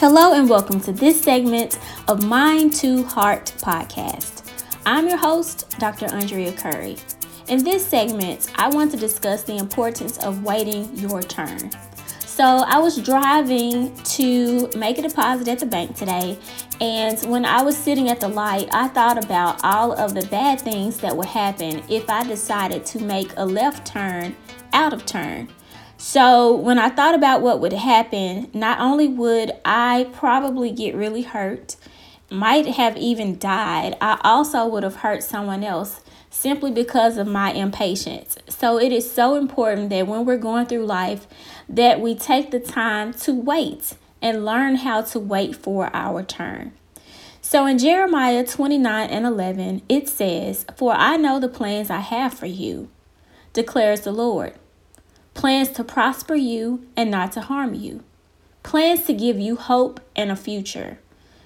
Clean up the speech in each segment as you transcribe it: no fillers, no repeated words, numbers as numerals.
Hello and welcome to this segment of Mind to Heart podcast. I'm your host, Dr. Andrea Curry. In this segment, I want to discuss the importance of waiting your turn. So I was driving to make a deposit at the bank today, and when I was sitting at the light, I thought about all of the bad things that would happen if I decided to make a left turn out of turn. So when I thought about what would happen, not only would I probably get really hurt, might have even died, I also would have hurt someone else simply because of my impatience. So it is so important that when we're going through life, that we take the time to wait and learn how to wait for our turn. So in Jeremiah 29:11, it says, "For I know the plans I have for you, declares the Lord. Plans to prosper you and not to harm you. Plans to give you hope and a future."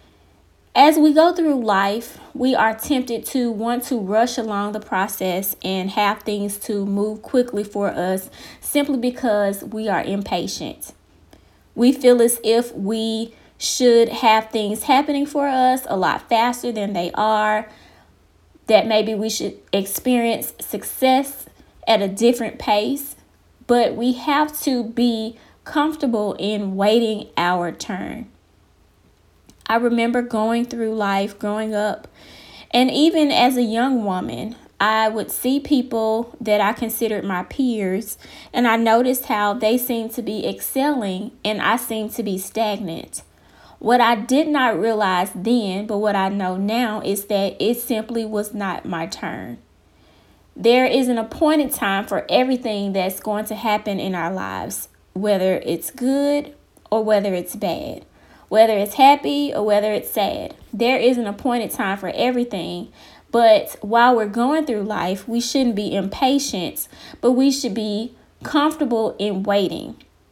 As we go through life, we are tempted to want to rush along the process and have things to move quickly for us simply because we are impatient. We feel as if we should have things happening for us a lot faster than they are, that maybe we should experience success at a different pace. But we have to be comfortable in waiting our turn. I remember going through life growing up, and even as a young woman, I would see people that I considered my peers, and I noticed how they seemed to be excelling and I seemed to be stagnant. What I did not realize then, but what I know now, is that it simply was not my turn. There is an appointed time for everything that's going to happen in our lives, whether it's good or whether it's bad, whether it's happy or whether it's sad. There is an appointed time for everything. But while we're going through life, we shouldn't be impatient, but we should be comfortable in waiting.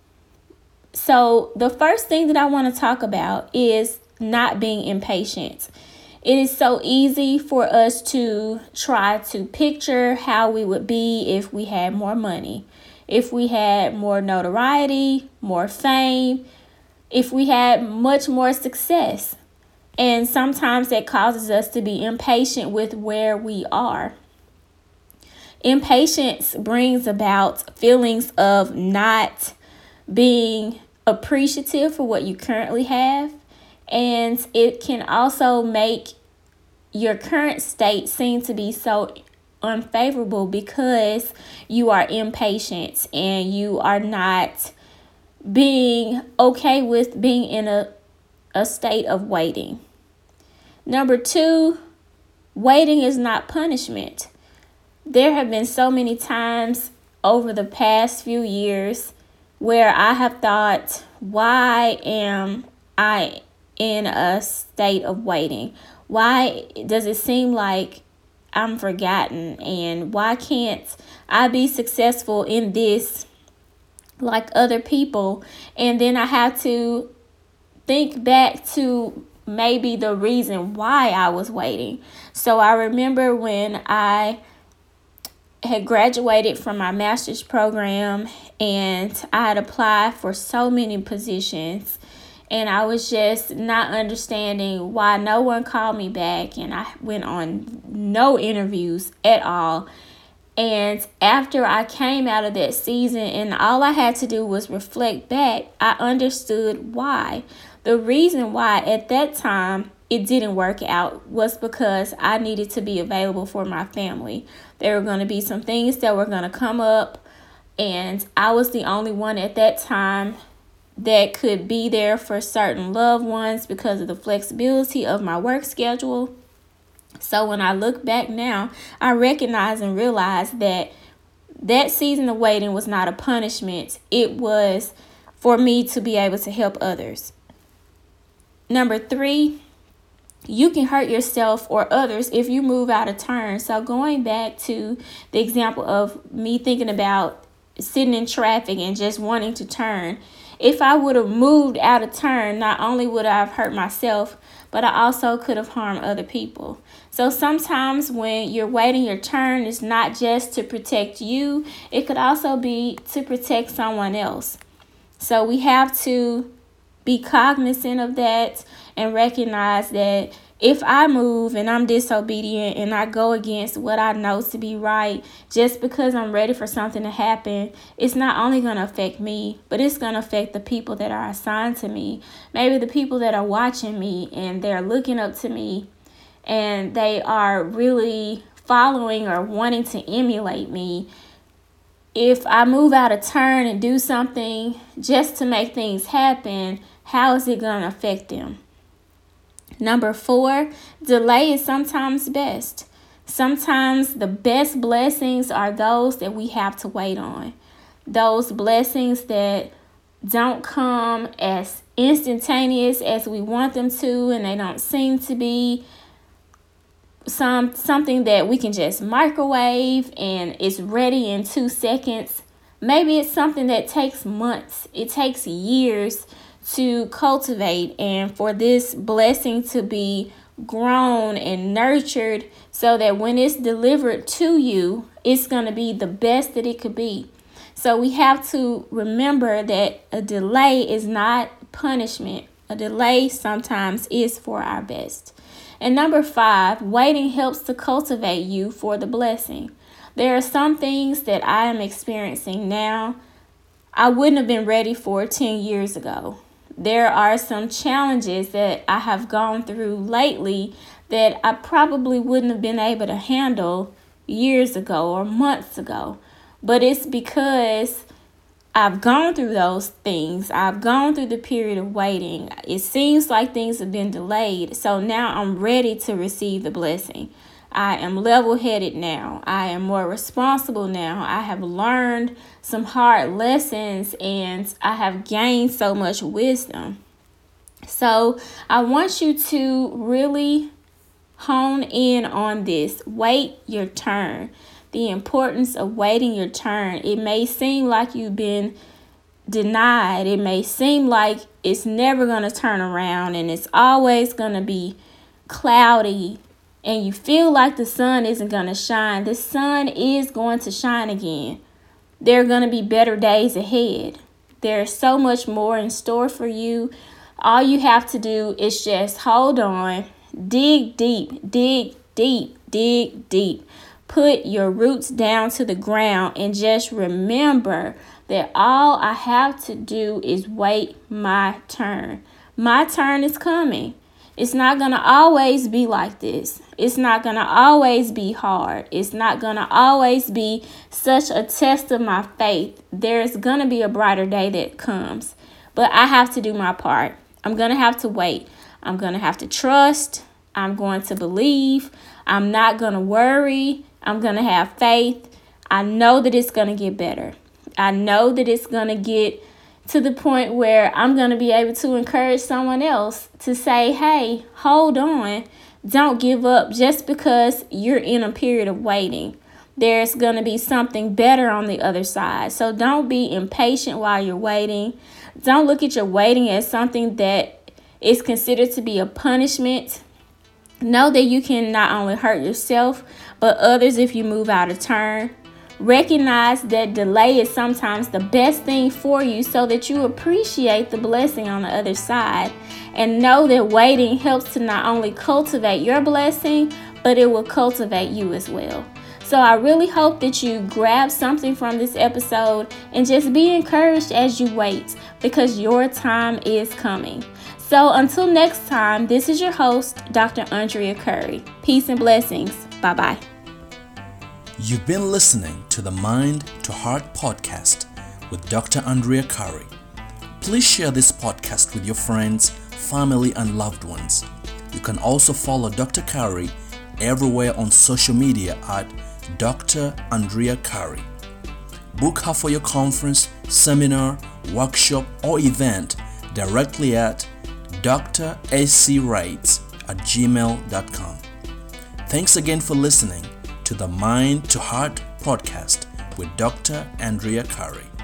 So the first thing that I want to talk about is not being impatient. It is so easy for us to try to picture how we would be if we had more money, if we had more notoriety, more fame, if we had much more success. And sometimes that causes us to be impatient with where we are. Impatience brings about feelings of not being appreciative for what you currently have. And it can also make your current state seem to be so unfavorable because you are impatient and you are not being okay with being in a state of waiting. Number 2, waiting is not punishment. There have been so many times over the past few years where I have thought, why am I in a state of waiting? Why does it seem like I'm forgotten? And why can't I be successful in this like other people? And then I have to think back to maybe the reason why I was waiting. So I remember when I had graduated from my master's program and I had applied for so many positions, and I was just not understanding why no one called me back, and I went on no interviews at all. And after I came out of that season and all I had to do was reflect back, I understood why. The reason why at that time it didn't work out was because I needed to be available for my family. There were going to be some things that were going to come up, and I was the only one at that time that could be there for certain loved ones because of the flexibility of my work schedule. So when I look back now, I recognize and realize that that season of waiting was not a punishment. It was for me to be able to help others. Number 3, you can hurt yourself or others if you move out of turn. So going back to the example of me thinking about sitting in traffic and just wanting to turn, if I would have moved out of turn, not only would I have hurt myself, but I also could have harmed other people. So sometimes when you're waiting your turn, it's not just to protect you, it could also be to protect someone else. So we have to be cognizant of that and recognize that if I move and I'm disobedient and I go against what I know to be right, just because I'm ready for something to happen, it's not only going to affect me, but it's going to affect the people that are assigned to me. Maybe the people that are watching me and they're looking up to me and they are really following or wanting to emulate me. If I move out of turn and do something just to make things happen, how is it going to affect them? Number 4, delay is sometimes best. Sometimes the best blessings are those that we have to wait on. Those blessings that don't come as instantaneous as we want them to, and they don't seem to be something that we can just microwave and it's ready in 2 seconds. Maybe it's something that takes months. It takes years to cultivate and for this blessing to be grown and nurtured so that when it's delivered to you, it's going to be the best that it could be. So we have to remember that a delay is not punishment. A delay sometimes is for our best. And number 5, waiting helps to cultivate you for the blessing. There are some things that I am experiencing now I wouldn't have been ready for 10 years ago. There are some challenges that I have gone through lately that I probably wouldn't have been able to handle years ago or months ago. But it's because I've gone through those things. I've gone through the period of waiting. It seems like things have been delayed. So now I'm ready to receive the blessing. I am level-headed now. I am more responsible now. I have learned some hard lessons and I have gained so much wisdom. So I want you to really hone in on this. Wait your turn. The importance of waiting your turn. It may seem like you've been denied. It may seem like it's never going to turn around and it's always going to be cloudy. And you feel like the sun isn't going to shine. The sun is going to shine again. There are going to be better days ahead. There's so much more in store for you. All you have to do is just hold on, dig deep, dig deep, dig deep. Put your roots down to the ground and just remember that all I have to do is wait my turn. My turn is coming. It's not going to always be like this. It's not going to always be hard. It's not going to always be such a test of my faith. There's going to be a brighter day that comes. But I have to do my part. I'm going to have to wait. I'm going to have to trust. I'm going to believe. I'm not going to worry. I'm going to have faith. I know that it's going to get better. I know that it's going to get to the point where I'm going to be able to encourage someone else to say, hey, hold on. Don't give up just because you're in a period of waiting. There's going to be something better on the other side. So don't be impatient while you're waiting. Don't look at your waiting as something that is considered to be a punishment. Know that you can not only hurt yourself, but others if you move out of turn. Recognize that delay is sometimes the best thing for you so that you appreciate the blessing on the other side. And know that waiting helps to not only cultivate your blessing, but it will cultivate you as well. So I really hope that you grab something from this episode and just be encouraged as you wait because your time is coming. So until next time, this is your host, Dr. Andrea Curry. Peace and blessings. Bye-bye. You've been listening to the Mind to Heart podcast with Dr. Andrea Curry. Please share this podcast with your friends, family, and loved ones. You can also follow Dr. Curry everywhere on social media at Dr. Andrea Curry. Book her for your conference, seminar, workshop, or event directly at dracwrights@gmail.com. Thanks again for listening to the Mind to Heart podcast with Dr. Andrea Curry.